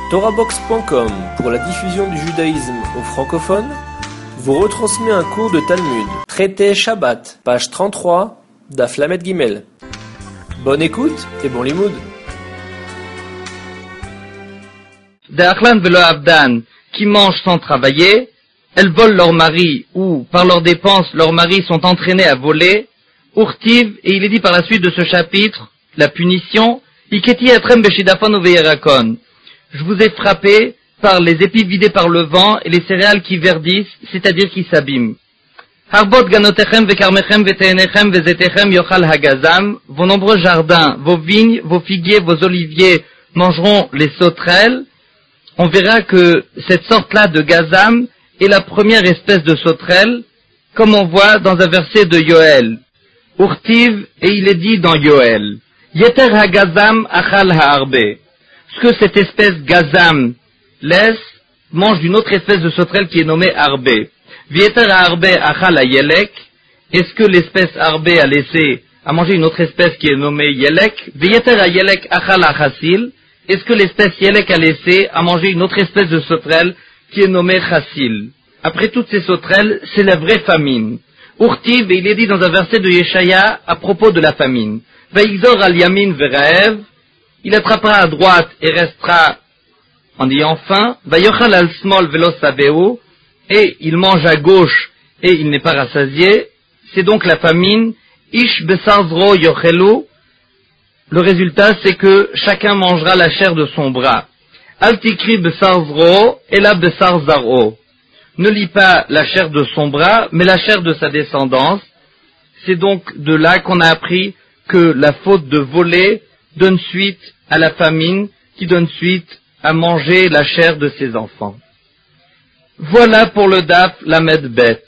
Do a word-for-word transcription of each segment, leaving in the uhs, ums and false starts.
Torahbox point com, pour la diffusion du judaïsme aux francophones, vous retransmet un cours de Talmud, traité Shabbat, page trente-trois, Daf Lamed Gimel. Bonne écoute et bon limoud. D'Achlan velo Abdan, qui mangent sans travailler, elles volent leur mari, ou, par leurs dépenses, leurs maris sont entraînés à voler, Urtiv, et il est dit par la suite de ce chapitre, la punition, Iketi etrem beshidafon uveyerakon. Je vous ai frappé par les épis vidés par le vent et les céréales qui verdissent, c'est-à-dire qui s'abîment. Harbot ganotechem vekarmechem veteenechem vezetechem yochal hagazam. Vos nombreux jardins, vos vignes, vos figuiers, vos oliviers mangeront les sauterelles. On verra que cette sorte-là de gazam est la première espèce de sauterelle, comme on voit dans un verset de Yoël. Urtiv, et il est dit dans Yoël, Yeter hagazam achal haarbe. Ce que cette espèce gazam laisse, mange d'une autre espèce de sauterelle qui est nommée arbé. Vieter arbe achal yelek. Est-ce que l'espèce arbé a laissé à manger une autre espèce qui est nommée yelek? Vieter yelek achal chassil. Est-ce que l'espèce yelek a laissé à manger une autre espèce de sauterelle qui est nommée chassil? Après toutes ces sauterelles, c'est la vraie famine. Urtiv, et il est dit dans un verset de Yeshaya à propos de la famine. Vaïxor al yamin veraev. Il attrapera à droite et restera en ayant faim. Vayochal al smol velo sabeu, et il mange à gauche et il n'est pas rassasié. C'est donc la famine. Ish besar zro yochelu. Le résultat, c'est que chacun mangera la chair de son bras. Al tikri besar zro, ela besar zaro. Ne lis pas la chair de son bras, mais la chair de sa descendance. C'est donc de là qu'on a appris que la faute de voler donne suite à la famine, qui donne suite à manger la chair de ses enfants. Voilà pour le Daf Lamed Bet.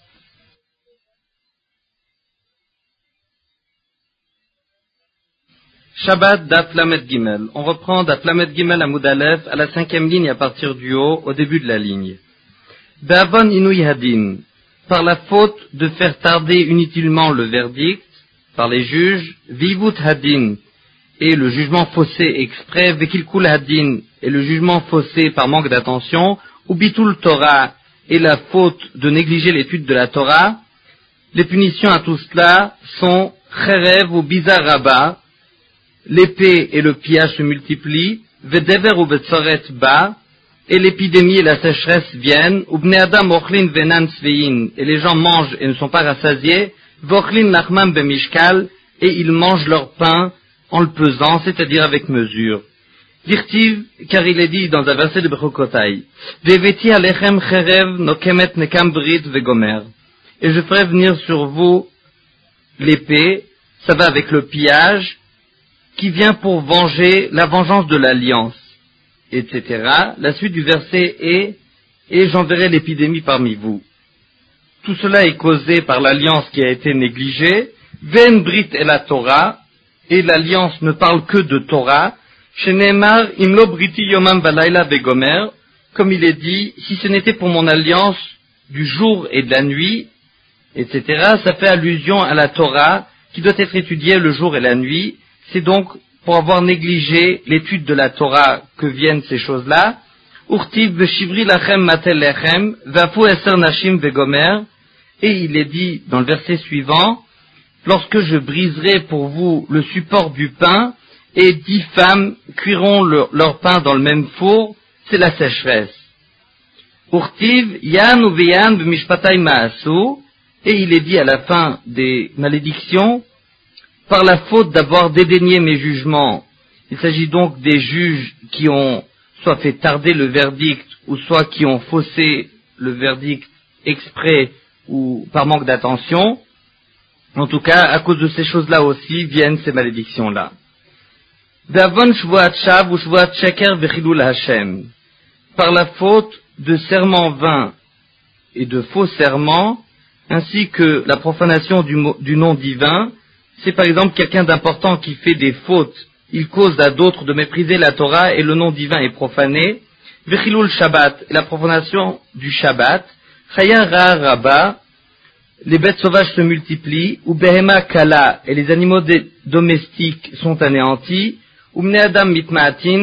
Shabbat Daf Lamed Gimel. On reprend Daf Lamed Gimel à Moudalef, à la cinquième ligne à partir du haut, au début de la ligne. Be'avon inouï hadin. Par la faute de faire tarder inutilement le verdict, par les juges, vivut hadin. Et le jugement faussé exprès, vekilkul hadin, et le jugement faussé par manque d'attention, ou bitul Torah, et la faute de négliger l'étude de la Torah, les punitions à tout cela sont cherev ou bizarraba, l'épée et le pillage se multiplient, vedever ou betzoret ba, et l'épidémie et la sécheresse viennent, ou bnei adam ochlin venan svein, et les gens mangent et ne sont pas rassasiés, vochlin lachmam bemishkal, et ils mangent leur pain en le pesant, c'est-à-dire avec mesure. Dirtiv, car il est dit dans un verset de Bechokotai, Veveti alechem cherev nokemet nekam brit vegomer. Et je ferai venir sur vous l'épée, ça va avec le pillage, qui vient pour venger la vengeance de l'alliance, et cetera. La suite du verset est, et j'enverrai l'épidémie parmi vous. Tout cela est causé par l'alliance qui a été négligée, Ven brit et la Torah, et l'alliance ne parle que de Torah, Shenemar imlo briti yomam valayla begomer, comme il est dit, si ce n'était pour mon alliance du jour et de la nuit, et cetera, ça fait allusion à la Torah, qui doit être étudiée le jour et la nuit. C'est donc pour avoir négligé l'étude de la Torah que viennent ces choses-là. Urtiv veshivri lachem matel lechem, vafu eser nashim vegomer, et il est dit dans le verset suivant, lorsque je briserai pour vous le support du pain, et dix femmes cuiront leur, leur pain dans le même four, c'est la sécheresse. Urtiv, yan uveyan b'mishpatay ma'asu, et il est dit à la fin des malédictions, par la faute d'avoir dédaigné mes jugements. Il s'agit donc des juges qui ont soit fait tarder le verdict, ou soit qui ont faussé le verdict exprès ou par manque d'attention. En tout cas, à cause de ces choses-là aussi, viennent ces malédictions-là. D'avon shvuat shav ou shvuat sheker vechilul Hashem. Par la faute de serments vains et de faux serments, ainsi que la profanation du, du nom divin, c'est par exemple quelqu'un d'important qui fait des fautes, il cause à d'autres de mépriser la Torah et le nom divin est profané. Vechilul Shabbat, la profanation du Shabbat. Chaya ra rabba, les bêtes sauvages se multiplient, ou behema kala, et les animaux domestiques sont anéantis, ou mne adam mitmaatin,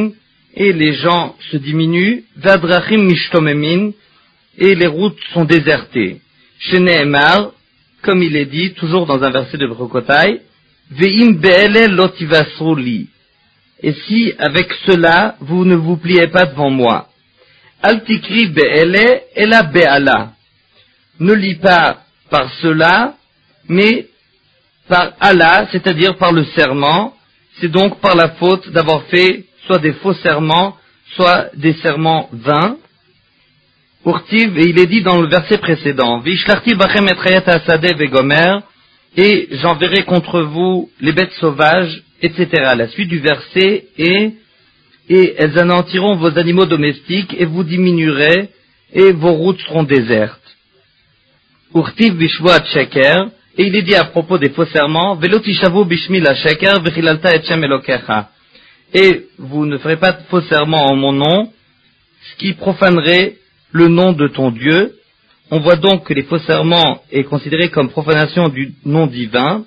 et les gens se diminuent, Vadrachim mishtomemin, et les routes sont désertées. Chez Nehemar, comme il est dit, toujours dans un verset de Brokotai, Ve'im be'ele lotivasruli. Et si, avec cela, vous ne vous pliez pas devant moi. Al tikri be'ele ela be'ala. Ne lis pas par cela, mais par Allah, c'est-à-dire par le serment. C'est donc par la faute d'avoir fait soit des faux serments, soit des serments vains. Urtiv, et il est dit dans le verset précédent, Vishlarti bachem et trayat asade vegomer, et j'enverrai contre vous les bêtes sauvages, et cetera. La suite du verset est, et elles anéantiront vos animaux domestiques, et vous diminuerez, et vos routes seront désertes. Urtiv bishvoat sheker, et il est dit à propos des faux serments, Velo tishavu bishmi la sheker, vechilalta et shem elokecha. Et vous ne ferez pas de faux serments en mon nom, ce qui profanerait le nom de ton Dieu. On voit donc que les faux serments est considéré comme profanation du nom divin.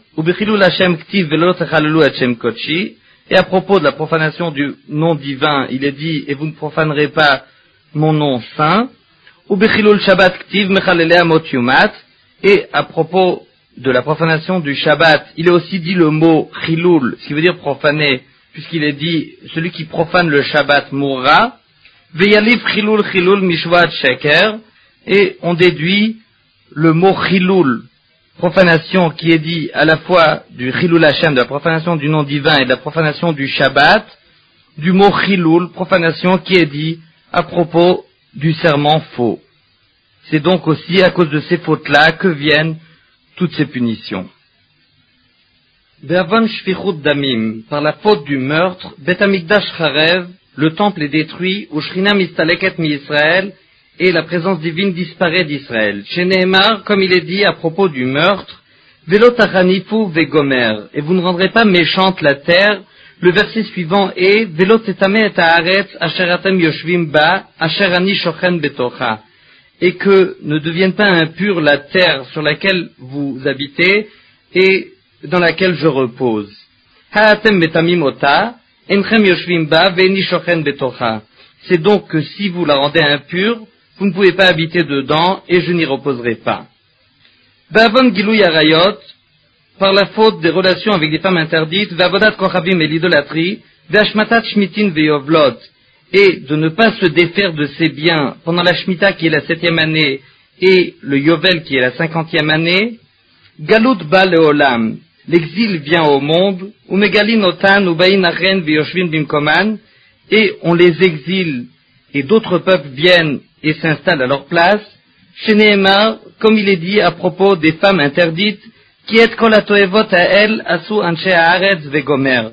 Et à propos de la profanation du nom divin, il est dit, et vous ne profanerez pas mon nom saint. Et à propos de la profanation du Shabbat, il est aussi dit le mot chilul, ce qui veut dire profaner, puisqu'il est dit, celui qui profane le Shabbat mourra. Veyalif chilul chilul mishvat sheker, et on déduit le mot chilul, profanation qui est dit à la fois du chilul Hashem, de la profanation du nom divin et de la profanation du Shabbat, du mot chilul, profanation qui est dit à propos du serment faux. C'est donc aussi à cause de ces fautes-là que viennent toutes ces punitions. Be'avon shfichut damim, par la faute du meurtre, Bet Hamikdash charev, le temple est détruit, ou Shrina mistaleket mi Israël, et la présence divine disparaît d'Israël. Chez Nehemar, comme il est dit à propos du meurtre, Velo tachanifu vegomer, et vous ne rendrez pas méchante la terre. Le verset suivant est, Velo tetame et haaretz asher atem yoshvim ba, asher ani shochen betocha, et que ne devienne pas impure la terre sur laquelle vous habitez, et dans laquelle je repose. Haatem betamim ota, c'est donc que si vous la rendez impure, vous ne pouvez pas habiter dedans et je n'y reposerai pas. Ba'avon gilui arayot, par la faute des relations avec des femmes interdites, ve'avodat kochavim et l'idolâtrie, ve'ashmatat shmitin ve'yovlot, et de ne pas se défaire de ses biens pendant la shmita qui est la septième année et le yovel qui est la cinquantième année, galut ba leolam, l'exil vient au monde, et on les exile, et d'autres peuples viennent et s'installent à leur place. Chez Nehemar, comme il est dit à propos des femmes interdites, qui est kolatoevot à elle, asu anche haaretz vegomer.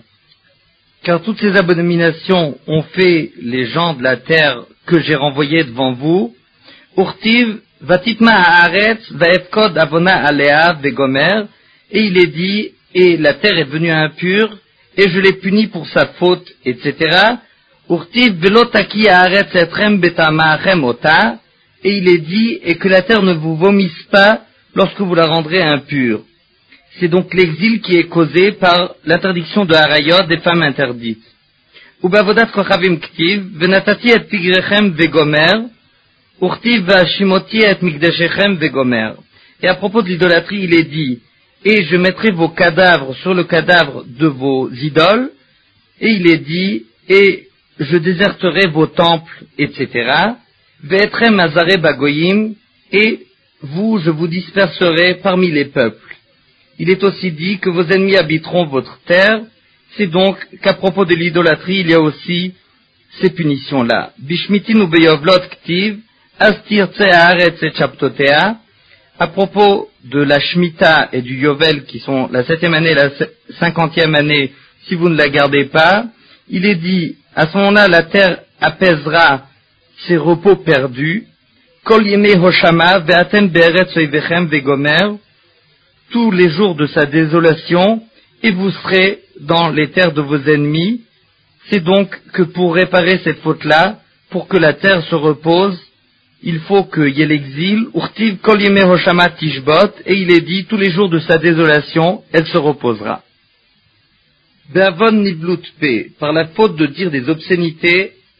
Car toutes ces abominations ont fait les gens de la terre que j'ai renvoyés devant vous. Urtiv, vatitma haaretz, vaefkod avona alea vegomer. Et il est dit, et la terre est devenue impure, et je l'ai puni pour sa faute, et cetera. Urtiv velotaki haaretz etrem betamachem ota, et il est dit, et que la terre ne vous vomisse pas lorsque vous la rendrez impure. C'est donc l'exil qui est causé par l'interdiction de harayot des femmes interdites. Ubavodat kochavim ktiv, venatati et pigrechem vegomer, urtiv vashimoti et mikdeshechem vegomer. Et à propos de l'idolâtrie, il est dit, et je mettrai vos cadavres sur le cadavre de vos idoles, et il est dit, et je déserterai vos temples, et cetera. Ve'etrem azare bagoyim, et vous, je vous disperserai parmi les peuples. Il est aussi dit que vos ennemis habiteront votre terre. C'est donc qu'à propos de l'idolâtrie, il y a aussi ces punitions-là. Bishmitin ubeyovlot ktiv, astir tse haaretz et chaptotea. À propos de la Shemitah et du Yovel, qui sont la septième année et la cinquantième année, si vous ne la gardez pas, il est dit, à ce moment-là, la terre apaisera ses repos perdus. Kol yemei hoshama ve'atem be'eretz oivechem vegomer, tous les jours de sa désolation, et vous serez dans les terres de vos ennemis. C'est donc que pour réparer cette faute-là, pour que la terre se repose, il faut qu'il y ait l'exil, urtiv kol yemei hoshama tishbot, et il est dit, tous les jours de sa désolation, elle se reposera. Be'avon niblut pe, par la faute de dire des obscénités,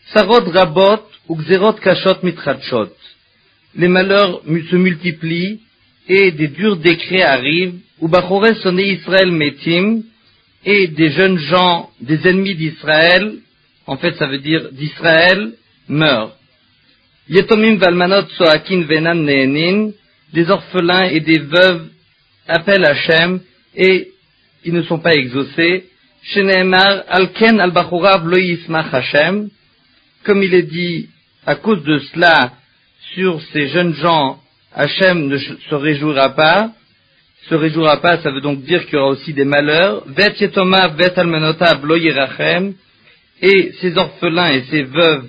Sarod rabot ou gzerot kashot mitratshot. Les malheurs se multiplient et des durs décrets arrivent, ou bachoré sonné Israël metim, et des jeunes gens, des ennemis d'Israël, en fait ça veut dire d'Israël, meurent. Yetomim valmanot soakin venan neenin, des orphelins et des veuves appellent Hachem et ils ne sont pas exaucés. Sheneemar alken al bachurav lo yismach Hachem, comme il est dit, à cause de cela, sur ces jeunes gens, Hachem ne se réjouira pas. Se réjouira pas, ça veut donc dire qu'il y aura aussi des malheurs. Vet yetomav vet almenotav lo yirachem, et ces orphelins et ces veuves,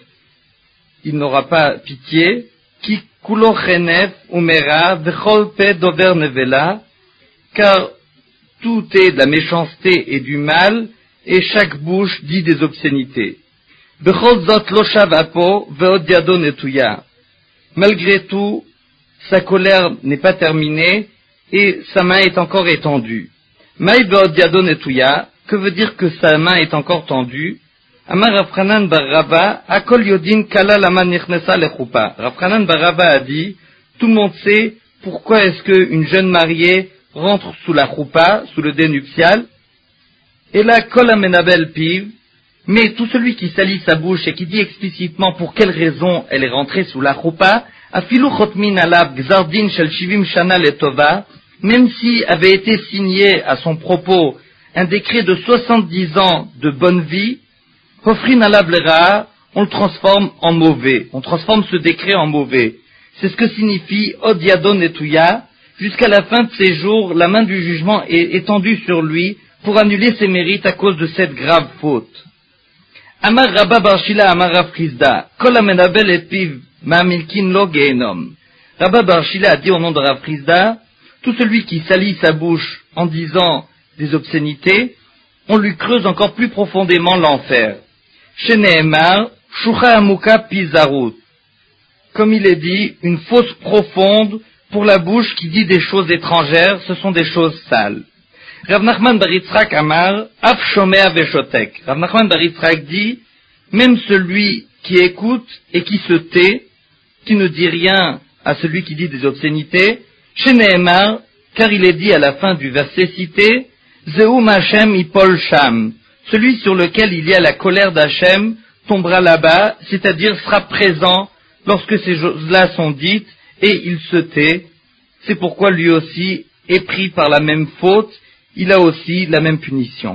il n'aura pas pitié. Ki kulo chenef umera vechol pe dover nevela, car tout est de la méchanceté et du mal, et chaque bouche dit des obscénités. Bechol zot lo shav apo veod yado netuya. Malgré tout, sa colère n'est pas terminée, et sa main est encore étendue. Maï veod yado netuya, que veut dire que sa main est encore tendue? Amar Rav Hanan bar Rava, akol yodin kala lama nichnesa lechupa. Rav Hanan bar Rava a dit, tout le monde sait pourquoi est-ce qu'une jeune mariée rentre sous la choupa, sous le dé nuptial. Et là, kol amenabel piv, mais tout celui qui salit sa bouche et qui dit explicitement pour quelle raison elle est rentrée sous la choupa, afilu chotmin alav gzardin shel shivim shana letova, même si avait été signé à son propos un décret de soixante-dix ans de bonne vie, hofrin alav lera, on le transforme en mauvais. On transforme ce décret en mauvais. C'est ce que signifie od yadon netuya. Jusqu'à la fin de ses jours, la main du jugement est étendue sur lui pour annuler ses mérites à cause de cette grave faute. Amar Rabba bar Shila Amar Rav Chizda, kol amenabel et piv ma'amilkin lo gehenom. Rabba bar Shila a dit au nom de Rav Chizda, tout celui qui salit sa bouche en disant des obscénités, on lui creuse encore plus profondément l'enfer. Sheneemar, shucha amuka pizarut. Comme il est dit, une fosse profonde pour la bouche qui dit des choses étrangères, ce sont des choses sales. Rav Nachman bar Yitzhak Amar, af shomea veshotek. Rav Nachman bar Yitzhak dit, même celui qui écoute et qui se tait, qui ne dit rien à celui qui dit des obscénités, Sheneemar, car il est dit à la fin du verset cité, Zeum Hashem ipol sham, celui sur lequel il y a la colère d'Hachem tombera là-bas, c'est-à-dire sera présent lorsque ces choses-là sont dites, et il se tait. C'est pourquoi lui aussi est pris par la même faute, il a aussi la même punition.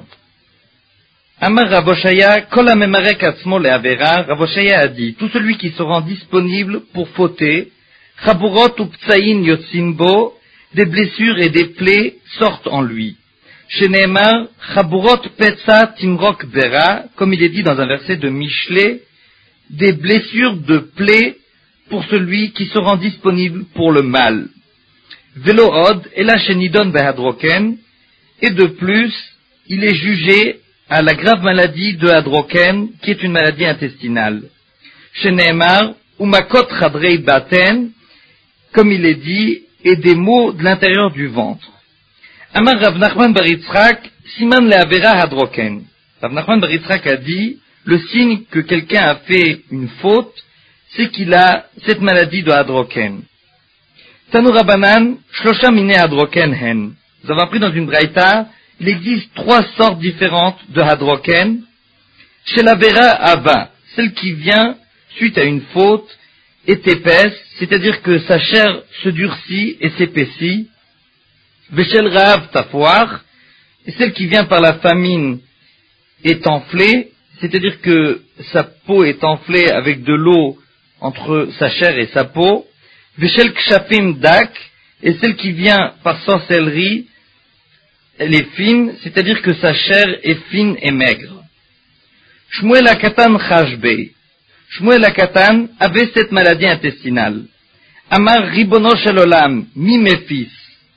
Amar Rav Oshaya, kol hamemarek atzmo le'avera, Rav Oshaya a dit, tout celui qui se rend disponible pour fauter, chaburot ou ptsaïn yotzin bo, des blessures et des plaies sortent en lui. Sheneemar, chaburot petsa timrok bera, comme il est dit dans un verset de Michelet, des blessures de plaies pour celui qui se rend disponible pour le mal. Velo od, ela shenidon behadroken, et de plus, il est jugé à la grave maladie de Hadroken, qui est une maladie intestinale. Sheneemar, umakot chadrei baten, comme il est dit, et des maux de l'intérieur du ventre. Amar Rav Nachman bar Yitzhak, siman le'avera Hadroken. Rav Nachman bar Yitzhak a dit, le signe que quelqu'un a fait une faute, c'est qu'il a cette maladie de Hadroken. Tanu Rabbanan, shlosha mine Hadroken hen. Nous avons appris dans une braïta, il existe trois sortes différentes de Hadroken. Chez la Vera Ava, celle qui vient suite à une faute est épaisse, c'est-à-dire que sa chair se durcit et s'épaissit. Veshel Rav Tafoar, et celle qui vient par la famine est enflée, c'est-à-dire que sa peau est enflée avec de l'eau entre sa chair et sa peau. Veshel Kshapim Dak, et celle qui vient par sorcellerie, elle est fine, c'est-à-dire que sa chair est fine et maigre. Shmuel HaKatan Chashbei. Shmuel HaKatan avait cette maladie intestinale. Amar Ribono Shel Olam, mi mes fils.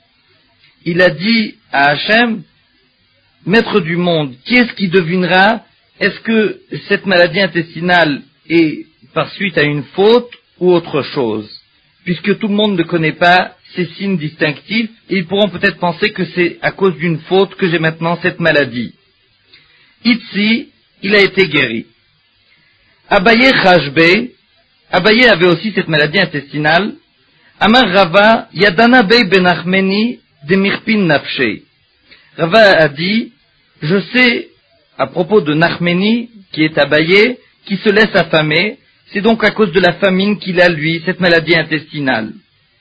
Il a dit à Hachem, maître du monde, qui est-ce qui devinera, est-ce que cette maladie intestinale est par suite à une faute ou autre chose? Puisque tout le monde ne connaît pas ces signes distinctifs, et ils pourront peut-être penser que c'est à cause d'une faute que j'ai maintenant cette maladie. Ici, il a été guéri. Abaye Chashbe, Abaye avait aussi cette maladie intestinale. Amar Rava, Yadana Bey Benachmeni de Mirpin Nafshe. Rava a dit, je sais, à propos de Nachmeni, qui est Abaye, qui se laisse affamer, c'est donc à cause de la famine qu'il a, lui, cette maladie intestinale.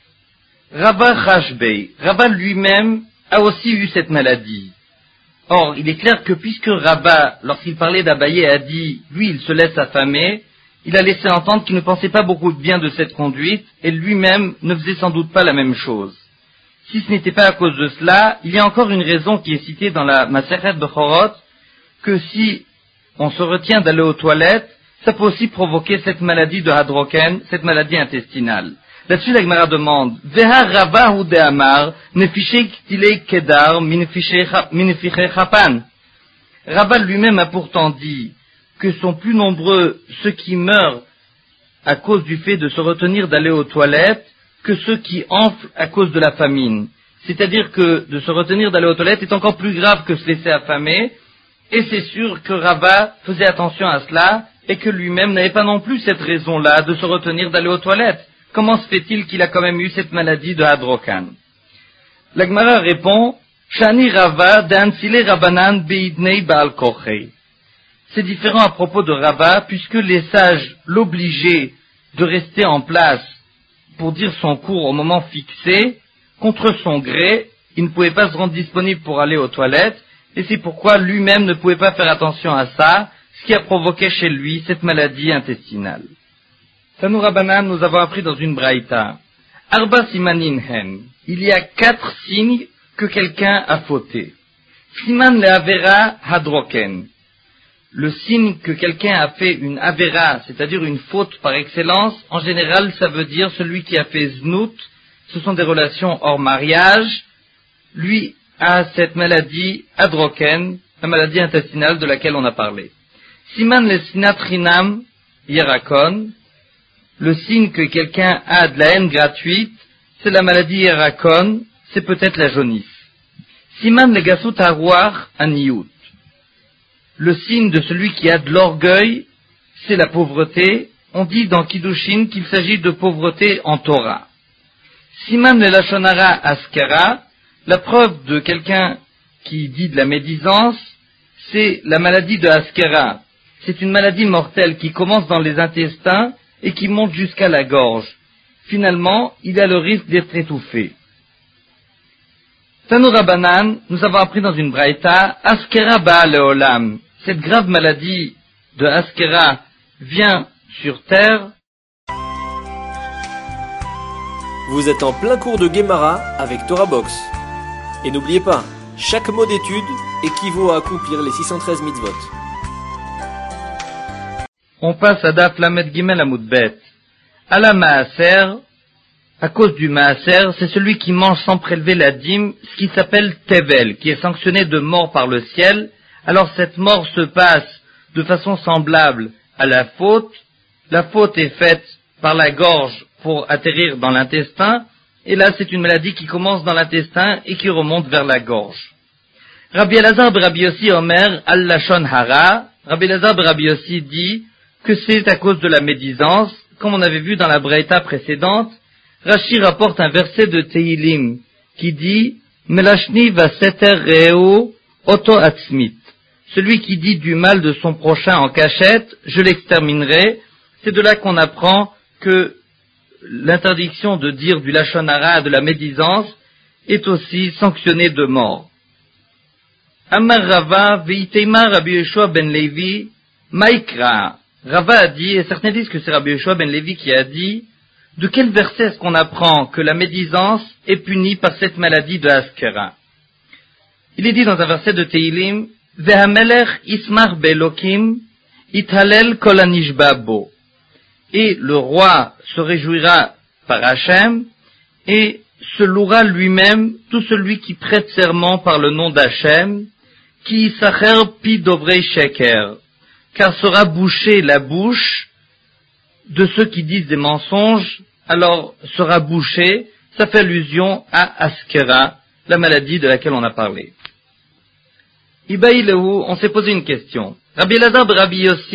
Rava Chashbe, Rava lui-même a aussi eu cette maladie. Or, il est clair que puisque Rava, lorsqu'il parlait d'Abaye, a dit, lui, il se laisse affamer, il a laissé entendre qu'il ne pensait pas beaucoup de bien de cette conduite, et lui-même ne faisait sans doute pas la même chose. Si ce n'était pas à cause de cela, il y a encore une raison qui est citée dans la Masechet Bechorot, que si on se retient d'aller aux toilettes, ça peut aussi provoquer cette maladie de Hadroken, cette maladie intestinale. Là-dessus, la Gemara demande, Veha Rava hu de Amar, nefiche ktilei kedar, minefiche chapan. Rava lui-même a pourtant dit que sont plus nombreux ceux qui meurent à cause du fait de se retenir d'aller aux toilettes que ceux qui enflent à cause de la famine. C'est-à-dire que de se retenir d'aller aux toilettes est encore plus grave que se laisser affamer, et c'est sûr que Rava faisait attention à cela, et que lui-même n'avait pas non plus cette raison-là de se retenir d'aller aux toilettes. Comment se fait-il qu'il a quand même eu cette maladie de Hadrokan? La Gemara répond, Shani Rava d'Ansile Rabanan beidnei Baal Kochei. C'est différent à propos de Rava, puisque les sages l'obligeaient de rester en place pour dire son cours au moment fixé, contre son gré, il ne pouvait pas se rendre disponible pour aller aux toilettes, et c'est pourquoi lui-même ne pouvait pas faire attention à ça, ce qui a provoqué chez lui cette maladie intestinale. Tanu Rabbanan, nous avons appris dans une braïta, Arba simanin hen, il y a quatre signes que quelqu'un a fauté. Siman le avera hadroken, le signe que quelqu'un a fait une avera, c'est-à-dire une faute par excellence, en général ça veut dire celui qui a fait znout, ce sont des relations hors mariage, lui a cette maladie hadroken, la maladie intestinale de laquelle on a parlé. Siman le sinat chinam yerakon, le signe que quelqu'un a de la haine gratuite, c'est la maladie yerakon, c'est peut-être la jaunisse. Siman le gasut haruach aniyut, le signe de celui qui a de l'orgueil, c'est la pauvreté. On dit dans Kiddushin qu'il s'agit de pauvreté en Torah. Siman le lashon hara askara, la preuve de quelqu'un qui dit de la médisance, c'est la maladie de askara. C'est une maladie mortelle qui commence dans les intestins et qui monte jusqu'à la gorge. Finalement, il a le risque d'être étouffé. Tanu Rabbanan, nous avons appris dans une braïta, askara ba'a leolam. Cette grave maladie de askara vient sur terre. Vous êtes en plein cours de Gemara avec Torah Box. Et n'oubliez pas, chaque mot d'étude équivaut à accomplir les six cent treize mitzvot. On passe à Daf Lamed Gimel Amud Bet. À la Maaser, à cause du Maaser, c'est celui qui mange sans prélever la dîme, ce qui s'appelle Tevel, qui est sanctionné de mort par le ciel. Alors cette mort se passe de façon semblable à la faute. La faute est faite par la gorge pour atterrir dans l'intestin, et là c'est une maladie qui commence dans l'intestin et qui remonte vers la gorge. Rabbi Elazar Rabbi Yossi Omer al-Lashon Hara, Rabbi Elazar Rabbi Yossi dit que c'est à cause de la médisance, comme on avait vu dans la braïta précédente. Rashi rapporte un verset de Tehilim qui dit Melashni va seter reu oto atzmit. Celui qui dit du mal de son prochain en cachette, je l'exterminerai. C'est de là qu'on apprend que l'interdiction de dire du lashon hara, de la médisance, est aussi sanctionnée de mort. Amar Rava veiteima Rabbi Yeshua ben Levi maikra. Rava a dit, et certains disent que c'est Rabbi Yeshua ben Levi qui a dit, de quel verset est-ce qu'on apprend que la médisance est punie par cette maladie de Askara? Il est dit dans un verset de Tehilim, Vehamelech ismar belokim ithalel kol hanishba bo. Et le roi se réjouira par Hachem et se louera lui-même tout celui qui prête serment par le nom d'Hachem, qui sacher pi dovrei sheker, car sera bouchée la bouche de ceux qui disent des mensonges, alors sera bouchée, ça fait allusion à Askera, la maladie de laquelle on a parlé. Ibaïlehu, on s'est posé une question. Rabbi Elazar Rabbi Yossi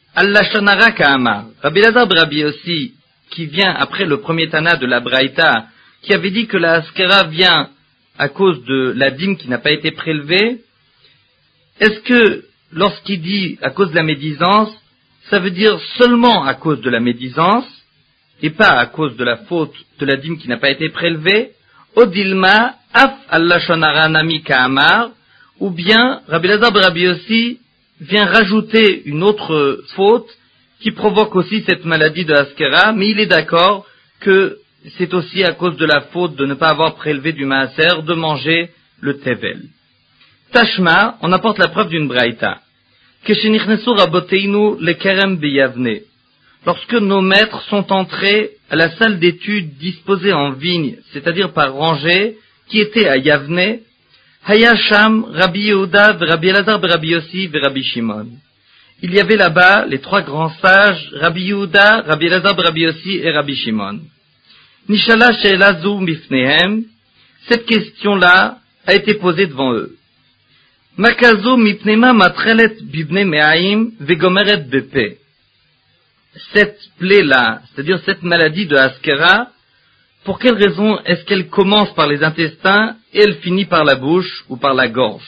Al-Lashonara Ka'amar. Rabbi Elazar ben Rabbi Yossi, qui vient après le premier Tana de la Braïta, qui avait dit que la Askera vient à cause de la dîme qui n'a pas été prélevée, est-ce que lorsqu'il dit à cause de la médisance, ça veut dire seulement à cause de la médisance, et pas à cause de la faute de la dîme qui n'a pas été prélevée, Odilma, Af Al-Lashonara Nami Ka'amar, ou bien Rabbi Elazar ben Rabbi Yossi vient rajouter une autre faute qui provoque aussi cette maladie de Askera, mais il est d'accord que c'est aussi à cause de la faute de ne pas avoir prélevé du maaser, de manger le tevel. Tashma, on apporte la preuve d'une braïta. Keshenichnesu raboteinu lekerem beyavne. Lorsque nos maîtres sont entrés à la salle d'études disposée en vigne, c'est-à-dire par rangée, qui était à Yavne, Hayasham, Rabbi Yehuda, Rabbi Elazar, Rabbi Yossi, Rabbi Shimon. Il y avait là-bas les trois grands sages, Rabbi Yehuda, Rabbi Elazar, Rabbi Yossi et Rabbi Shimon. Nishala she'ela zu mifnehem, cette question-là a été posée devant eux. Makazu mipnema matrelet bibne me'aim vegomeret bepe. Cette plaie-là, c'est-à-dire cette maladie de Askera, pour quelle raison est-ce qu'elle commence par les intestins et elle finit par la bouche ou par la gorge?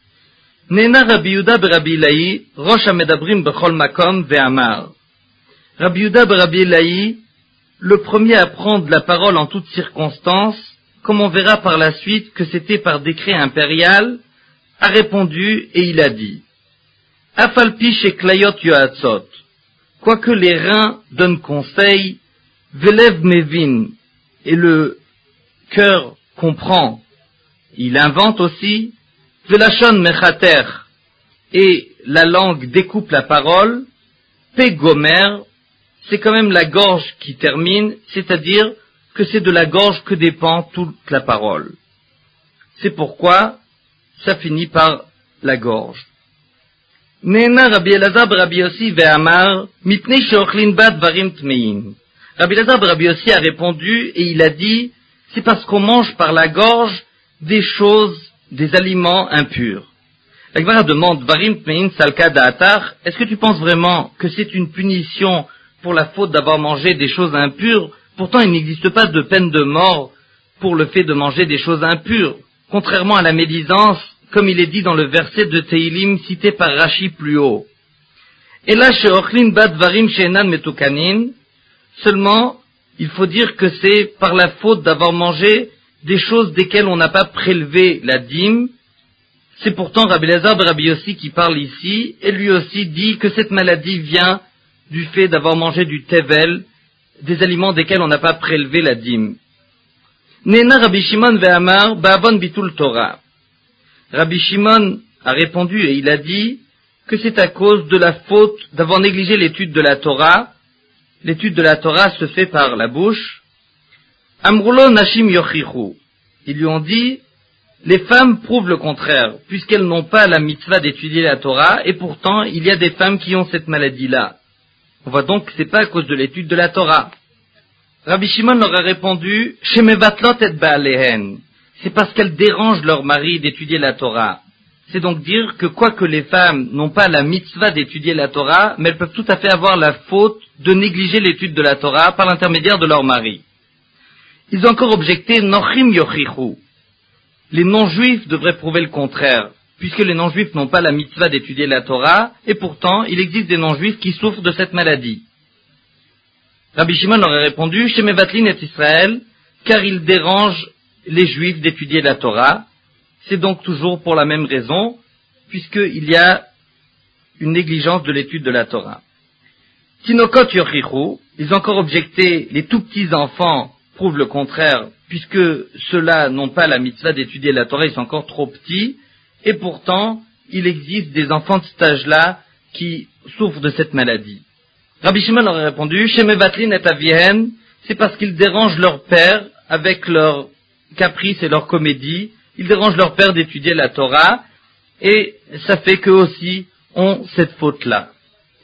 Nena Rabbi Yehuda Rabbi Ilaï, Rosh Hamedabrim Bechol Makom Ve'amar. Rabbi Yehuda Rabbi Ilaï, le premier à prendre la parole en toutes circonstances, comme on verra par la suite que c'était par décret impérial, a répondu et il a dit, Afalpi Sheklayot Yoatzot, quoique les reins donnent conseil, Velev Mevin, et le cœur comprend, il invente aussi, Velashon Mechater, et la langue découpe la parole, Pegomer, c'est quand même la gorge qui termine, c'est-à-dire que c'est de la gorge que dépend toute la parole. C'est pourquoi ça finit par la gorge. Nena Rabbi Elazar Rabbi Yossi ve'amar, mipnei sheochlin bat dvarim tmeim. Rabbi Elazar Rabbi Yossi a répondu et il a dit, c'est parce qu'on mange par la gorge des choses, des aliments impurs. La Gemara demande, Varim Tmein Salka Da'atar, est-ce que tu penses vraiment que c'est une punition pour la faute d'avoir mangé des choses impures? Pourtant, il n'existe pas de peine de mort pour le fait de manger des choses impures. Contrairement à la médisance, comme il est dit dans le verset de Teilim cité par Rashi plus haut. Et là, chez Ochlin Bad Varim Shenan Metukanin, seulement, il faut dire que c'est par la faute d'avoir mangé des choses desquelles on n'a pas prélevé la dîme. C'est pourtant Rabbi Elazar ben Rabbi Yossi qui parle ici, et lui aussi dit que cette maladie vient du fait d'avoir mangé du tevel, des aliments desquels on n'a pas prélevé la dîme. Nena Rabbi Shimon ve'amar ba'avon bitul Torah. Rabbi Shimon a répondu et il a dit que c'est à cause de la faute d'avoir négligé l'étude de la Torah. L'étude de la Torah se fait par la bouche. Amrulo nashim yochichu. Ils lui ont dit, les femmes prouvent le contraire, puisqu'elles n'ont pas la mitzvah d'étudier la Torah, et pourtant il y a des femmes qui ont cette maladie-là. On voit donc que c'est pas à cause de l'étude de la Torah. Rabbi Shimon leur a répondu, Shemevatlot et ba'alehen. C'est parce qu'elles dérangent leur mari d'étudier la Torah. C'est donc dire que quoique les femmes n'ont pas la mitzvah d'étudier la Torah, mais elles peuvent tout à fait avoir la faute de négliger l'étude de la Torah par l'intermédiaire de leur mari. Ils ont encore objecté, Nochim yochichu. Les non-juifs devraient prouver le contraire, puisque les non-juifs n'ont pas la mitzvah d'étudier la Torah, et pourtant, il existe des non-juifs qui souffrent de cette maladie. Rabbi Shimon leur a répondu, Shemevatlin et Israël, car ils dérangent les juifs d'étudier la Torah. C'est donc toujours pour la même raison, puisqu'il y a une négligence de l'étude de la Torah. Tinokot yochichu, ils ont encore objecté, les tout petits enfants prouvent le contraire, puisque ceux-là n'ont pas la mitzvah d'étudier la Torah, ils sont encore trop petits, et pourtant, il existe des enfants de cet âge-là qui souffrent de cette maladie. Rabbi Shimon leur a répondu, Shemevatlin et Avihen, c'est parce qu'ils dérangent leur père avec leur caprice et leur comédie, ils dérangent leur père d'étudier la Torah, et ça fait qu'eux aussi ont cette faute-là.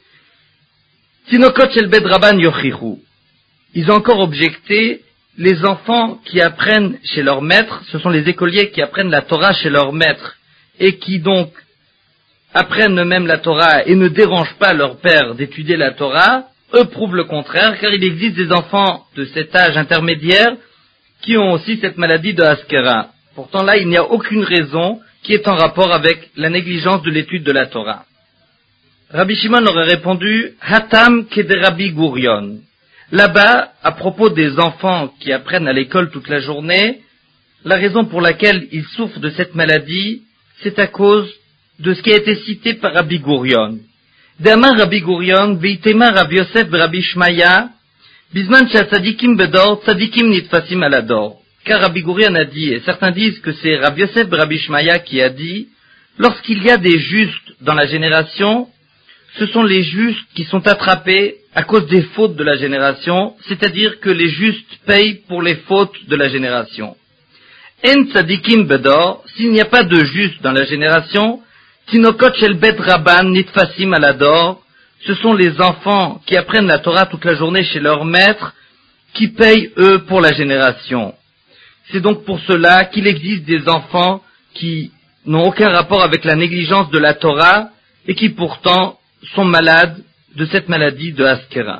Tinokot shel bet Rabban yochichu, ils ont encore objecté, les enfants qui apprennent chez leur maître, ce sont les écoliers qui apprennent la Torah chez leur maître, et qui donc apprennent eux-mêmes la Torah et ne dérangent pas leur père d'étudier la Torah, eux prouvent le contraire, car il existe des enfants de cet âge intermédiaire qui ont aussi cette maladie de Askera. Pourtant là, il n'y a aucune raison qui est en rapport avec la négligence de l'étude de la Torah. Rabbi Shimon aurait répondu « Hatam kede Rabbi Gurion ». Là-bas, à propos des enfants qui apprennent à l'école toute la journée, la raison pour laquelle ils souffrent de cette maladie, c'est à cause de ce qui a été cité par Rabbi Gurion. D'Amar Rabbi Gurion, Veitema Rabbi Yosef Rabbi Shmaya, Bisman Tzadikim Bedor, Tzadikim Nitfasim Alador. Car Rabbi Gurion a dit, et certains disent que c'est Rabbi Yosef Rabbi Shmaya qui a dit, lorsqu'il y a des justes dans la génération, ce sont les justes qui sont attrapés à cause des fautes de la génération, c'est-à-dire que les justes payent pour les fautes de la génération. En Tzadikim Bedor, s'il n'y a pas de justes dans la génération, Tinokot shel bet Rabban nitfasim alador, ce sont les enfants qui apprennent la Torah toute la journée chez leur maître, qui payent eux pour la génération. C'est donc pour cela qu'il existe des enfants qui n'ont aucun rapport avec la négligence de la Torah et qui pourtant sont malades de cette maladie de Askera.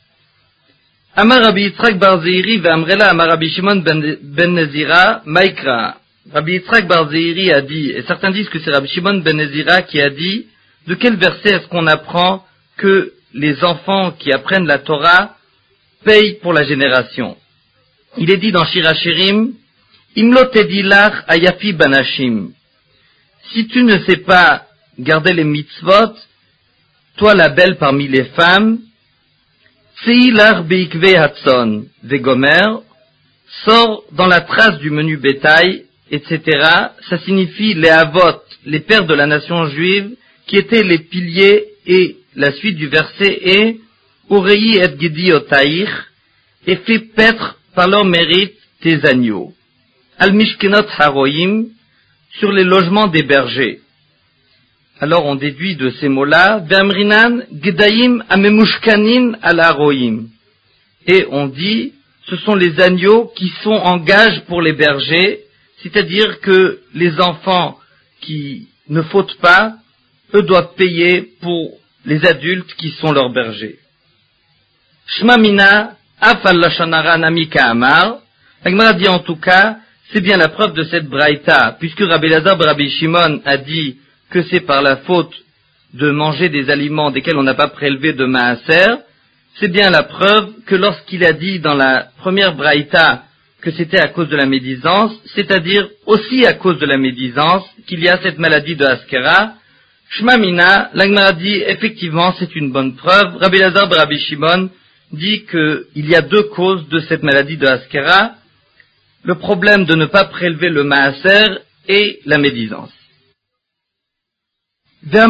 Amar Rabbi Yitzhak bar Zeiri ve'amrela Amar Rabbi Shimon ben Nezira maikra. Rabbi Yitzhak bar Zeiri a dit, et certains disent que c'est Rabbi Shimon ben Nezira qui a dit, de quel verset est-ce qu'on apprend que les enfants qui apprennent la Torah payent pour la génération? Il est dit dans Shir HaShirim, Imlo tedilach ayafi banashim. Si tu ne sais pas garder les mitzvot, toi la belle parmi les femmes, Seilar beikve hatson vegomer, sors dans la trace du menu bétail, et cetera. Ça signifie les avot, les pères de la nation juive, qui étaient les piliers, et la suite du verset est Urei et gedi otaïr, et fais paître par leur mérite tes agneaux. Al mishkenot haroim, sur les logements des bergers. Alors on déduit de ces mots-là, Ve'amrinan gedaim amemushkanin al haroim. Et on dit, ce sont les agneaux qui sont en gage pour les bergers, c'est-à-dire que les enfants qui ne fautent pas, eux doivent payer pour les adultes qui sont leurs bergers. Shma mina af al lashonara nami ka'amar. La Gemara dit en tout cas, c'est bien la preuve de cette braïta, puisque Rabbi Elazar Rabbi Shimon a dit que c'est par la faute de manger des aliments desquels on n'a pas prélevé de maaser, c'est bien la preuve que lorsqu'il a dit dans la première braïta que c'était à cause de la médisance, c'est-à-dire aussi à cause de la médisance qu'il y a cette maladie de Askera, Shma mina, la Gemara dit effectivement c'est une bonne preuve. Rabbi Elazar Rabbi Shimon dit qu'il y a deux causes de cette maladie de Askera, le problème de ne pas prélever le maaser et la médisance. La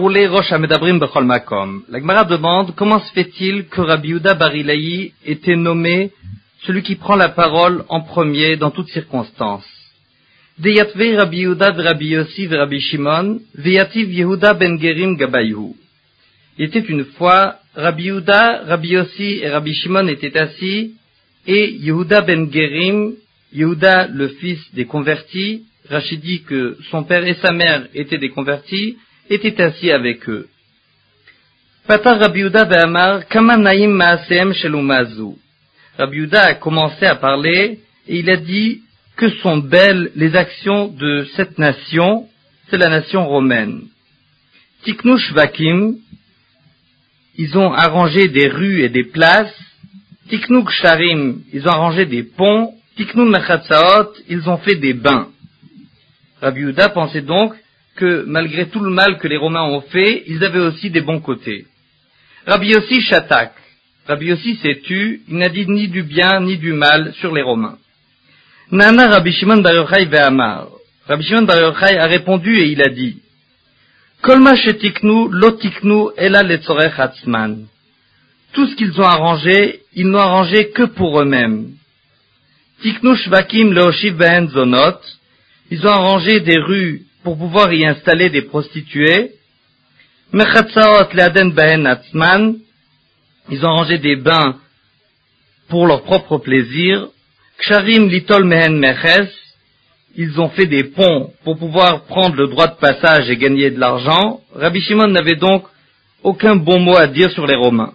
Gemara demande comment se fait-il que Rabbi Yehuda bar Ilaï était nommé celui qui prend la parole en premier dans toutes circonstances. Deyatve Rabbi Yehuda Rabbi Yossi Rabbi Shimon veyativ Yehuda ben Gerim gabayhu. Il était une fois Rabbi Yehuda, Rabbi Yossi et Rabbi Shimon étaient assis et Yehuda ben Gerim, Yehuda le fils des convertis, Rachid dit que son père et sa mère étaient des convertis, était assis avec eux. Patar Rabbi Yehuda ve'amar kama naim ma'aseem shel umazu. Rabbi Yehuda a commencé à parler et il a dit que sont belles les actions de cette nation, c'est la nation romaine. Tiknu shvakim, ils ont arrangé des rues et des places. Tiknu ksharim, ils ont arrangé des ponts. Tiknu mechatzaot, ils ont fait des bains. Rabbi Yehuda pensait donc que malgré tout le mal que les Romains ont fait, ils avaient aussi des bons côtés. Rabbi Yossi shatak. Rabbi Yossi s'est tu, il n'a dit ni du bien ni du mal sur les Romains. Nana Rabbi Shimon bar Yochai ve'amar. Rabbi Shimon bar Yochai a répondu et il a dit, Kol ma shetiknu lo tiknu ela letzorech atzman. Tout ce qu'ils ont arrangé, ils n'ont arrangé que pour eux-mêmes. Tiknu shvakim leoshiv behen zonot. Ils ont arrangé des rues pour pouvoir y installer des prostituées. Mechatzaot leaden behen atzman. Ils ont arrangé des bains pour leur propre plaisir. Ksharim litol mehen meches. ils ont fait des ponts pour pouvoir prendre le droit de passage et gagner de l'argent, Rabbi Shimon n'avait donc aucun bon mot à dire sur les Romains.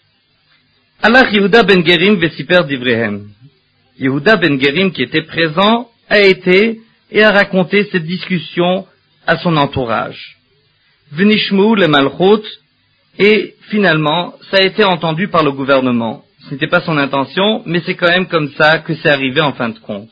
Allah Yehuda ben Gerim vesiper divrehem. Yehuda ben Gerim, qui était présent, a été et a raconté cette discussion à son entourage. Venishmou le malchut, et finalement, ça a été entendu par le gouvernement. Ce n'était pas son intention, mais c'est quand même comme ça que c'est arrivé en fin de compte.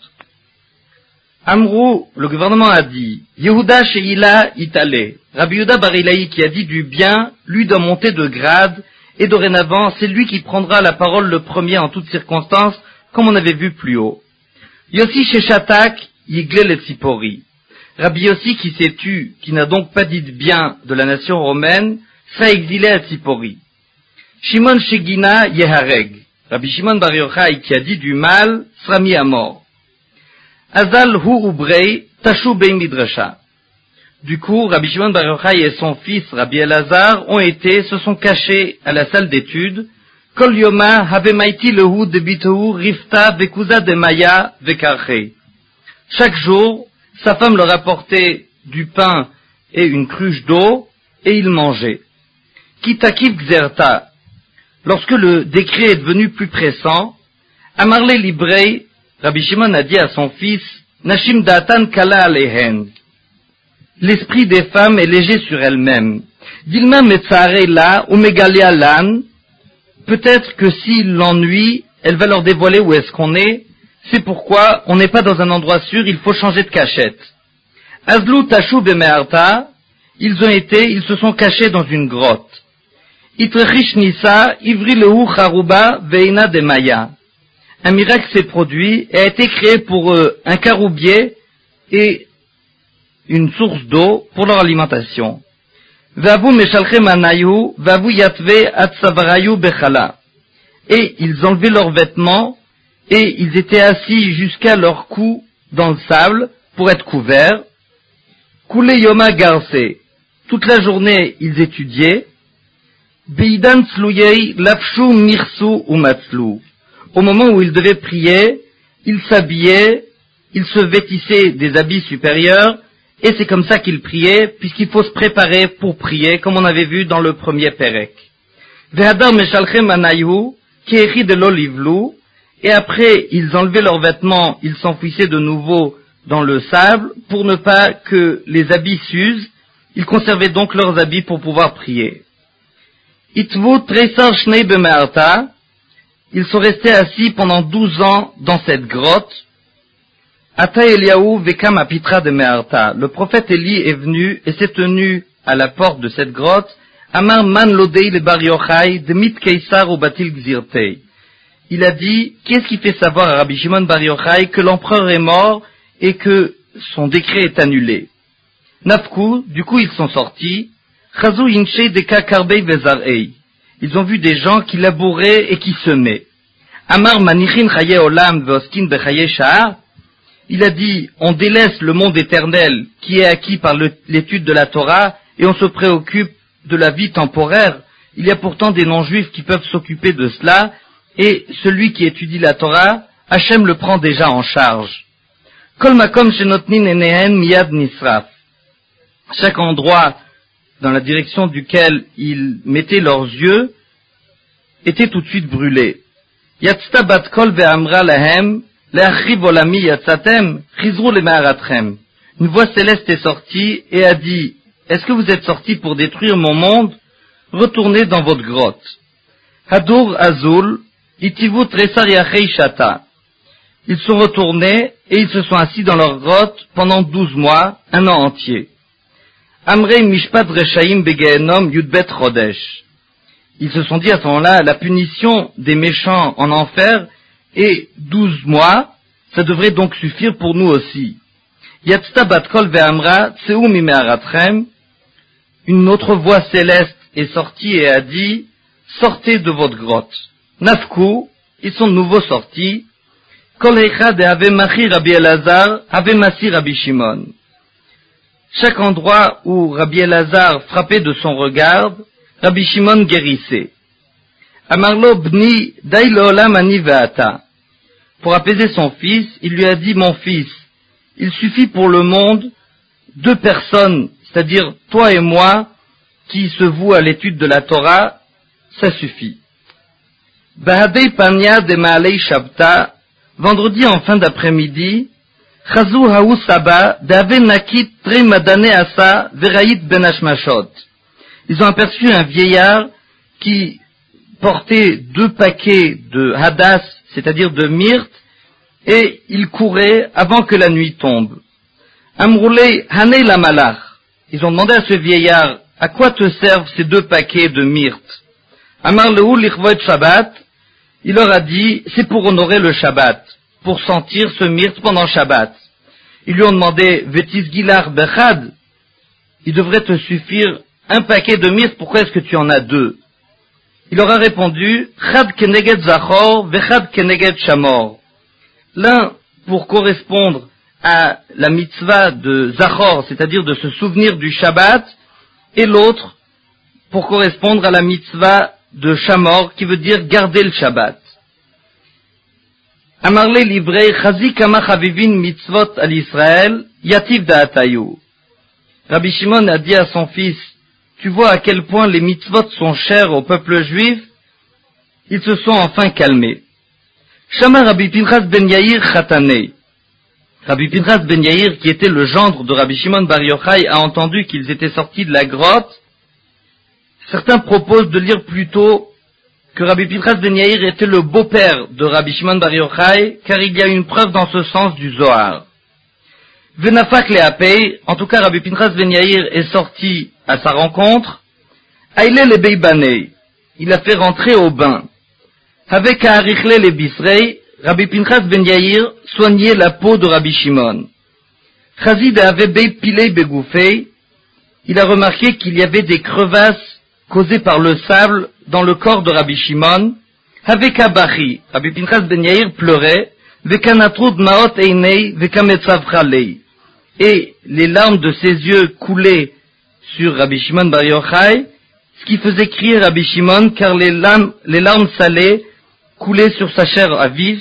Amrou, le gouvernement a dit, Yehuda sheila itale. Rabbi Yehuda bar Ilaï, qui a dit du bien, lui doit monter de grade, et dorénavant, c'est lui qui prendra la parole le premier en toutes circonstances, comme on avait vu plus haut. Yossi sheshatak yigle le tzipori. Rabbi Yossi, qui s'est tu, qui n'a donc pas dit de bien de la nation romaine, sera exilé à Tzipori. Shimon shegina yehareg. Rabbi Shimon bar Yochai, qui a dit du mal, sera mis à mort. Azal hu ubrei tashu bein midrasha. Du coup, Rabbi Shimon bar Yochai et son fils Rabbi Elazar ont été, se sont cachés à la salle d'études. Kol yoma havemaiti lehu debitohu rifta vekuza de maya vekarche. Chaque jour, sa femme leur apportait du pain et une cruche d'eau, et ils mangeaient. Kitakiv gzerta. Lorsque le décret est devenu plus pressant, Amarle librei, Rabbi Shimon a dit à son fils, Nashim datan kala alehen. L'esprit des femmes est léger sur elles-mêmes. Dilma metzare la ou megalia lan. Peut-être que si l'ennuie, elle va leur dévoiler où est-ce qu'on est. C'est pourquoi on n'est pas dans un endroit sûr, il faut changer de cachette. Azlu tashu bemeharta. Ils ont été, ils se sont cachés dans une grotte. Itrechish nisa ivri lehu charuba veina de maya. Un miracle s'est produit et a été créé pour eux un caroubier et une source d'eau pour leur alimentation. Vavu meshalchem anayu, vavu yatve atsavarayu bechala. Et ils enlevaient leurs vêtements et ils étaient assis jusqu'à leur cou dans le sable pour être couverts. Kule yoma garse. Toute la journée, ils étudiaient. Beidan tzluyei lafshu mirsu umatzlu. Au moment où ils devaient prier, ils s'habillaient, ils se vêtissaient des habits supérieurs, et c'est comme ça qu'ils priaient, puisqu'il faut se préparer pour prier, comme on avait vu dans le premier Pérec. Vehadar meshalchem anayu, kehi de l'olivlu, et après ils enlevaient leurs vêtements, ils s'enfouissaient de nouveau dans le sable, pour ne pas que les habits s'usent, ils conservaient donc leurs habits pour pouvoir prier. Itvu tresar shnei bemeharta. Ils sont restés assis pendant douze ans dans cette grotte. Ata Eliyahu vekam apitra de meharta. Le prophète Élie est venu et s'est tenu à la porte de cette grotte. Amar man lodei le bar Yochai demit keisar ou batil gzirtei. Il a dit, qu'est-ce qui fait savoir à Rabbi Shimon bar Yochai que l'empereur est mort et que son décret est annulé? Nafku, du coup ils sont sortis. Chazu inche deka karbei vezarei. Ils ont vu des gens qui labouraient et qui semaient. Amar manichin chaye olam veoskin bechaye sha'ar. Il a dit, on délaisse le monde éternel qui est acquis par le, l'étude de la Torah et on se préoccupe de la vie temporaire. Il y a pourtant des non-juifs qui peuvent s'occuper de cela et celui qui étudie la Torah, Hachem le prend déjà en charge. Kol makom shenotnin enehen miyad nisraf. Chaque endroit dans la direction duquel ils mettaient leurs yeux, était tout de suite brûlé. Yatzta bat kol ve'amra lahem, le'achriv olami yatzatem, chizru le'ma'aratrem. Une voix céleste est sortie et a dit, est-ce que vous êtes sortis pour détruire mon monde? Retournez dans votre grotte. Hadur azul, itivu tresar yachei shata. Ils sont retournés et ils se sont assis dans leur grotte pendant douze mois, un an entier. Amrei mishpat reshaim begehenom yudbet chodesh. Ils se sont dit à ce moment-là, la punition des méchants en enfer est douze mois, ça devrait donc suffire pour nous aussi. Yatzta bat kol ve'amra tseu mime'aratrem. Une autre voix céleste est sortie et a dit, sortez de votre grotte. Nafku, ils sont de nouveau sortis. Kol echad ave machi Rabbi Elazar, ave masi Rabbi Shimon. Chaque endroit où Rabbi Elazar frappait de son regard, Rabbi Shimon guérissait. Amarlo bni daï leolam ani ve'ata. Pour apaiser son fils, il lui a dit, mon fils, il suffit pour le monde deux personnes, c'est-à-dire toi et moi, qui se vouent à l'étude de la Torah, ça suffit. Bahadei Panya de Maalei Shabta, vendredi en fin d'après-midi, Chazou Haou Saba, Dave Nakit Tre Madane Asa, Veraït Ben Hashmashot. Ils ont aperçu un vieillard qui portait deux paquets de hadas, c'est-à-dire de myrte, et il courait avant que la nuit tombe. Amroulei Hanei la Malach. Ils ont demandé à ce vieillard, à quoi te servent ces deux paquets de myrte? Amar Lehu Lichvot Shabbat. Il leur a dit, c'est pour honorer le Shabbat, pour sentir ce myrte pendant Shabbat. Ils lui ont demandé, Vetis Gilar Bechad. Il devrait te suffire un paquet de myrte, pourquoi est-ce que tu en as deux? Il leur a répondu, Chad Keneged Zachor, Vechad Keneged Shamor. L'un pour correspondre à la mitzvah de Zachor, c'est-à-dire de se souvenir du Shabbat, et l'autre pour correspondre à la mitzvah de Shamor, qui veut dire garder le Shabbat. Amarle livrei Chazi Kama Chavivin mitzvot al Israël, Yativ Da'atayu. Rabbi Shimon a dit à son fils, tu vois à quel point les mitzvot sont chers au peuple juif? Ils se sont enfin calmés. Shama Rabbi Pinchas ben Yair Chatanei. Rabbi Pinchas ben Yair, qui était le gendre de Rabbi Shimon bar Yochai, a entendu qu'ils étaient sortis de la grotte. Certains proposent de lire plutôt que Rabbi Pinchas ben Yair était le beau-père de Rabbi Shimon bar Yochai, car il y a une preuve dans ce sens du Zohar. Venafak le Apei, en tout cas Rabbi Pinchas ben Yair est sorti à sa rencontre. Aïle le Beibanei, il a fait rentrer au bain. Avec Arichle le Bisrei, Rabbi Pinchas ben Yair soignait la peau de Rabbi Shimon. Chazid avait Bei Pilei Begoufei, il a remarqué qu'il y avait des crevasses causées par le sable dans le corps de Rabbi Shimon. Avec Abachi, Rabbi Pinchas ben Yair pleurait, Vekanatrud Maot Einei Vekametzav Chalei. Et les larmes de ses yeux coulaient sur Rabbi Shimon bar Yochai, ce qui faisait crier Rabbi Shimon, car les larmes, les larmes salées coulaient sur sa chair à vif.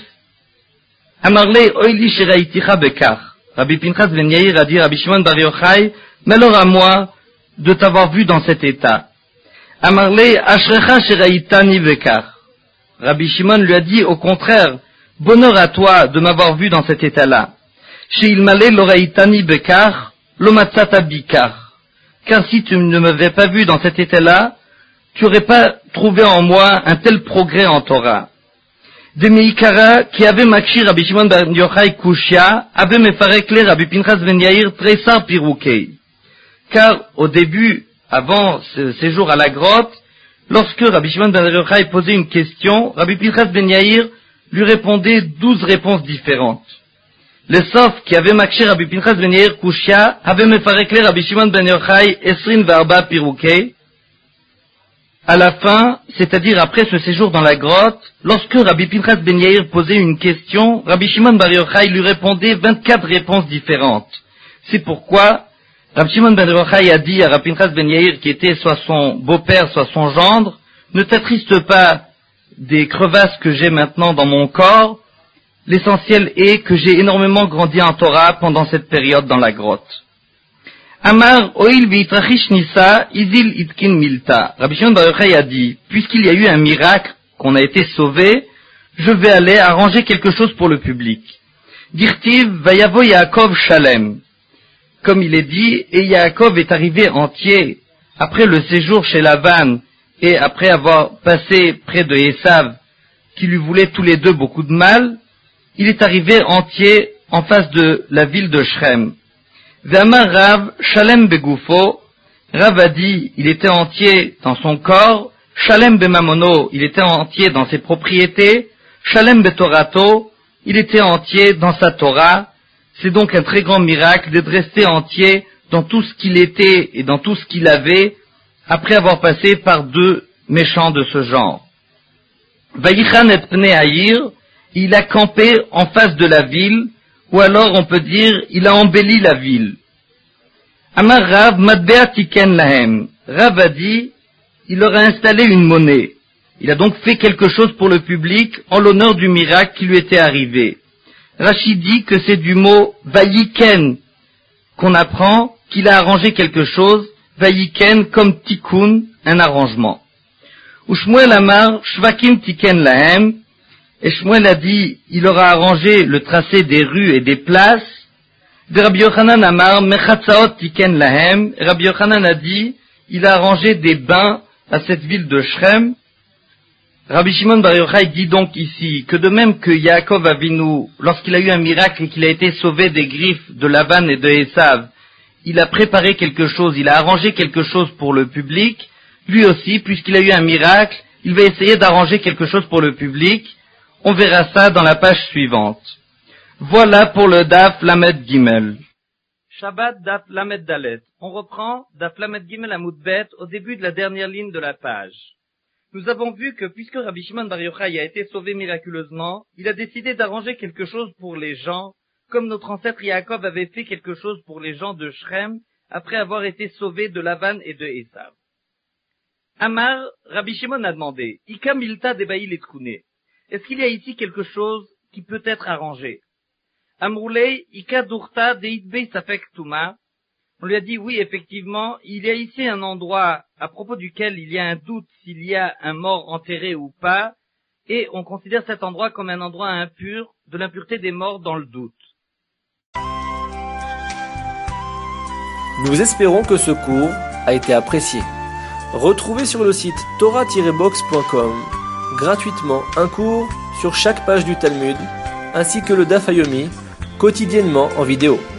Amarle Oili Sheraiticha Bekar. Rabbi Pinchas ben Yair a dit Rabbi Shimon bar Yochai, malheur à moi de t'avoir vu dans cet état. Amarle Ashrecha Sheraitani Bekar. Rabbi Shimon lui a dit au contraire, bonheur à toi de m'avoir vu dans cet état-là. Sheilmale Loraitani Bekar, Lomatzata Bikar. Car si tu ne m'avais pas vu dans cet état-là, tu n'aurais pas trouvé en moi un tel progrès en Torah. Demeikara, qui avait makshi Rabbi Shimon bar Yochai Kushia, avait mefarekle Rabbi Pinchas ben Yair Tresar Pirukei. Car au début, avant ce séjour à la grotte, lorsque Rabbi Shimon bar Yochai posait une question, Rabbi Pinchas ben Yair lui répondait douze réponses différentes. Le Sof, qui avait makshi Rabbi Pinchas ben Yair Kushia, avait mefarekle Rabbi Shimon ben Yochai Esrin Varba Pirukei. À la fin, c'est-à-dire après ce séjour dans la grotte, lorsque Rabbi Pinchas ben Yair posait une question, Rabbi Shimon bar Yochai lui répondait vingt-quatre réponses différentes. C'est pourquoi Rabbi Shimon bar Yochai a dit à Rabbi Pinchas ben Yair, qui était soit son beau-père, soit son gendre, ne t'attriste pas des crevasses que j'ai maintenant dans mon corps. L'essentiel est que j'ai énormément grandi en Torah pendant cette période dans la grotte. Amar oil vitrachish nisa izil itkin milta. Rabbi Shimon bar Yochai a dit, puisqu'il y a eu un miracle, qu'on a été sauvé, je vais aller arranger quelque chose pour le public. Dirtiv vayavo Yaakov shalem. Comme il est dit, et Yaakov est arrivé entier après le séjour chez Lavan et après avoir passé près de Esav, qui lui voulait tous les deux beaucoup de mal, il est arrivé entier en face de la ville de Shrem. V'amar Rav, Shalem Begufo, Rav a dit, il était entier dans son corps, Shalem Bemamono, il était entier dans ses propriétés, Shalem Betorato, il était entier dans sa Torah. C'est donc un très grand miracle d'être resté entier dans tout ce qu'il était et dans tout ce qu'il avait, après avoir passé par deux méchants de ce genre. Vayichan et Pnei Haïr, il a campé en face de la ville, ou alors on peut dire, il a embelli la ville. Amar Rav Madbea Tiken Lahem. Rav a dit, il leur a installé une monnaie. Il a donc fait quelque chose pour le public en l'honneur du miracle qui lui était arrivé. Rashi dit que c'est du mot vayiken qu'on apprend qu'il a arrangé quelque chose, vayiken comme tikkun, un arrangement. Ou Shmuel amar shvakim tiken lahem, et Shmuel a dit, il aura arrangé le tracé des rues et des places. De Rabbi Yochanan amar mechatzaot tiken lahem, et Rabbi Yochanan a dit, il a arrangé des bains à cette ville de Shrem. Rabbi Shimon Bar Yochai dit donc ici que de même que Yaakov Avinu, lorsqu'il a eu un miracle et qu'il a été sauvé des griffes de Lavan et de Esav, il a préparé quelque chose, il a arrangé quelque chose pour le public, lui aussi, puisqu'il a eu un miracle, il va essayer d'arranger quelque chose pour le public. On verra ça dans la page suivante. Voilà pour le Daf Lamed Gimel. Shabbat Daf Lamed Dalet. On reprend Daf Lamed Gimel Amud Bet au début de la dernière ligne de la page. Nous avons vu que puisque Rabbi Shimon Bar Yochai a été sauvé miraculeusement, il a décidé d'arranger quelque chose pour les gens, comme notre ancêtre Yaakov avait fait quelque chose pour les gens de Shrem, après avoir été sauvé de Lavan et de Esav. Amar, Rabbi Shimon a demandé, Ika milta debaï letkune. Est-ce qu'il y a ici quelque chose qui peut être arrangé? Amroulei, Ika durta deitbei safek tuma. On lui a dit, oui, effectivement, il y a ici un endroit à propos duquel il y a un doute s'il y a un mort enterré ou pas, et on considère cet endroit comme un endroit impur, de l'impureté des morts dans le doute. Nous espérons que ce cours a été apprécié. Retrouvez sur le site torah tiret box point com gratuitement un cours sur chaque page du Talmud, ainsi que le Daf Yomi, quotidiennement en vidéo.